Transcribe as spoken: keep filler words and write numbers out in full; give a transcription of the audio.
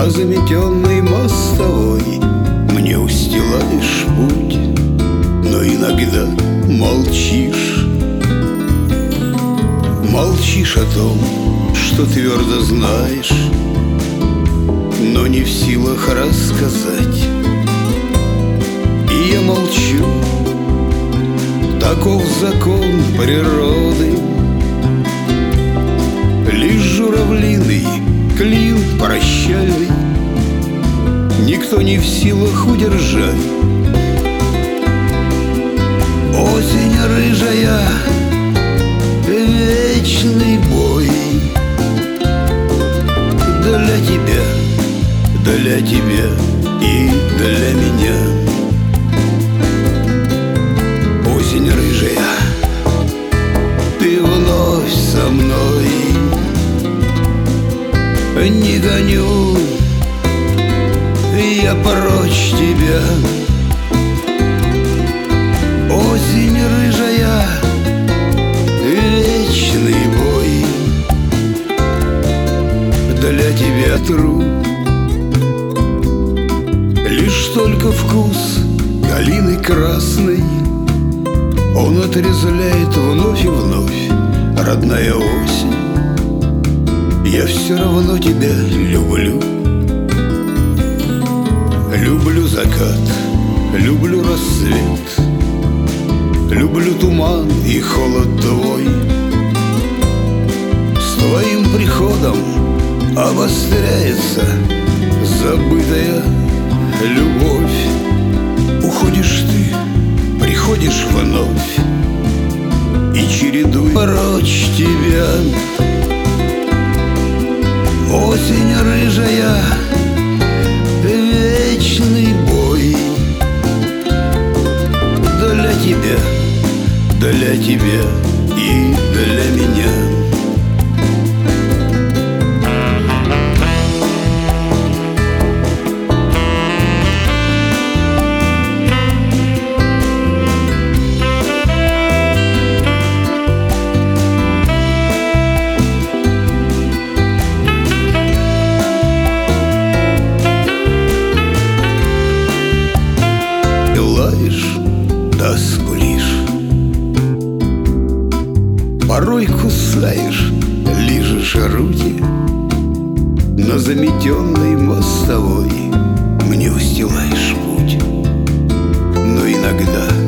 На заметенной мостовой мне устилаешь путь, но иногда молчишь. Молчишь о том, что твердо знаешь, но не в силах рассказать. И я молчу, таков закон природы. Лишь журавлиный клин прощальный никто не в силах удержать. Осень рыжая, вечный бой для тебя, для тебя и для меня. Осень рыжая, ты вновь со мной. Не гоню я прочь тебя. Осень рыжая, вечный бой для тебя тру. Лишь только вкус калины красной он отрезвляет вновь и вновь, родная осень. Я все равно тебя люблю. Люблю закат, люблю рассвет, люблю туман и холод твой. С твоим приходом обостряется забытая любовь. Уходишь ты, приходишь вновь, и чередуй прочь тебя. Осень рыжая, вечный бой для тебя, для тебя и для меня. Да скулишь, порой кусаешь, лижешь руки. На заметенной мостовой мне устилаешь путь, но иногда